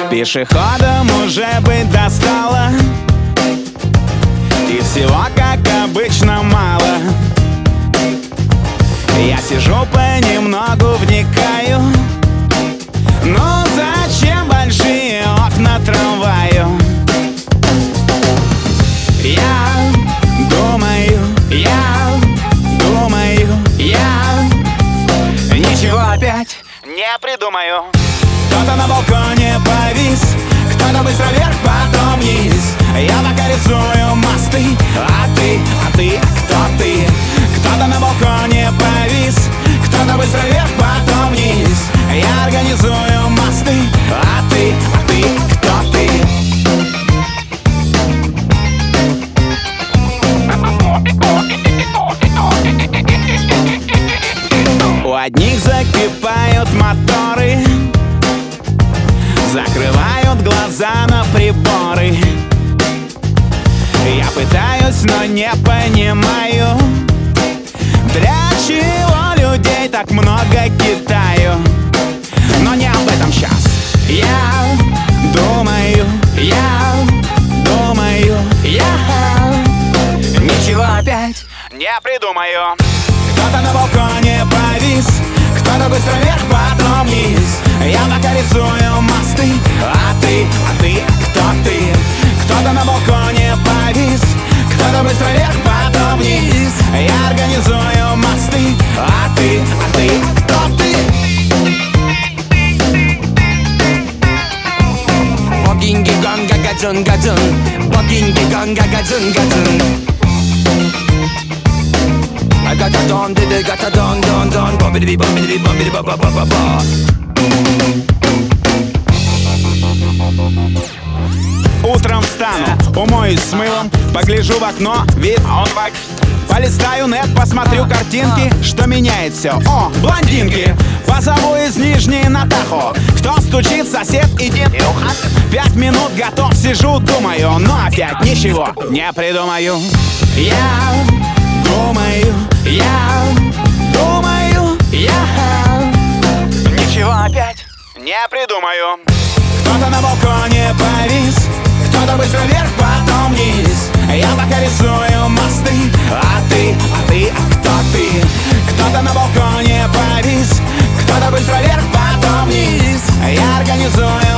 Пешеходам уже быть достало, и всего, как обычно, мало. Я сижу понемногу, вникаю. Ну зачем большие окна трамваю? Я думаю, ничего опять не придумаю. Кто-то на балконе повис, кто-то быстро вверх, потом вниз. Я пока рисую мосты, а ты, кто ты? Кто-то на балконе повис, кто-то быстро вверх, потом вниз. Я организую мосты, а ты, кто ты? У одних закипают моторы, закрывают глаза на приборы. Я пытаюсь, но не понимаю, для чего людей так много Китаю. Но не об этом сейчас. Я думаю, ничего опять не придумаю. Кто-то на балконе повис, кто-то быстро вверх, потом вниз. Я пока рисую мосты, а ты, кто ты? Кто-то на балконе повис, кто-то быстро вверх, потом вниз. Я организую мосты, а ты, кто ты? Богинги гагадзун гадзун, богинги гагадзун гадзун. I got a don, did I got a don, bombidi ba ba ba ba ba. Утром встану, умоюсь с мылом, погляжу в окно, вид, полистаю нет, посмотрю картинки, что меняет все. О, блондинки! Позову из Нижней на Тахо. Кто стучит, сосед, иди. 5 минут готов, сижу, думаю, но опять ничего не придумаю. Я думаю, ничего опять не придумаю. Кто-то на балконе повис, кто-то быстро вверх, потом вниз. Я пока рисую мосты, а ты, кто ты? Кто-то на балконе повис, кто-то быстро вверх, потом вниз. Я организую